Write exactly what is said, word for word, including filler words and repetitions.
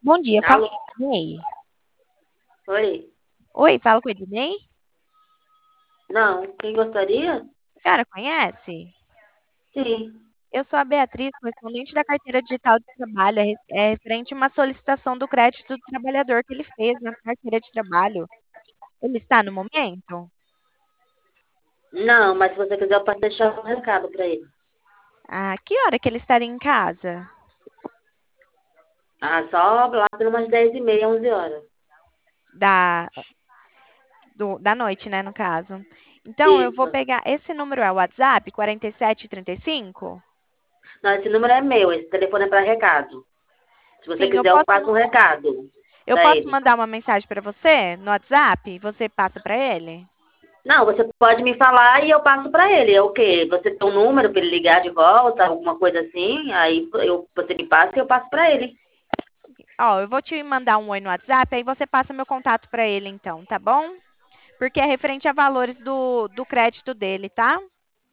Bom dia, falo Alô? com o Ednei. Oi? Oi, falo com o Ednei? Não, quem gostaria? A senhora conhece? Sim. Eu sou a Beatriz, correspondente da carteira digital de trabalho, é re- é referente a uma solicitação do crédito do trabalhador que ele fez na carteira de trabalho. Ele está no momento? Não, mas se você quiser, eu posso deixar um recado para ele. Ah, que hora que ele estaria em casa? Ah, só lá por umas dez e meia, onze horas. Da, do- da noite, né, no caso. Então, eu vou Isso. pegar. Esse número é o WhatsApp, quarenta e sete trinta e cinco? Não, esse número é meu, esse telefone é para recado. Se você Sim, eu quiser, eu posso, passo um recado eu para posso ele. mandar uma mensagem para você no WhatsApp? Você passa para ele? Não, você pode me falar e eu passo para ele. É o quê? Você tem um número para ele ligar de volta, alguma coisa assim? Aí eu, você me passa e eu passo para ele. Ó, eu vou te mandar um oi no WhatsApp, aí você passa meu contato para ele então, tá bom? Porque é referente a valores do, do crédito dele, tá?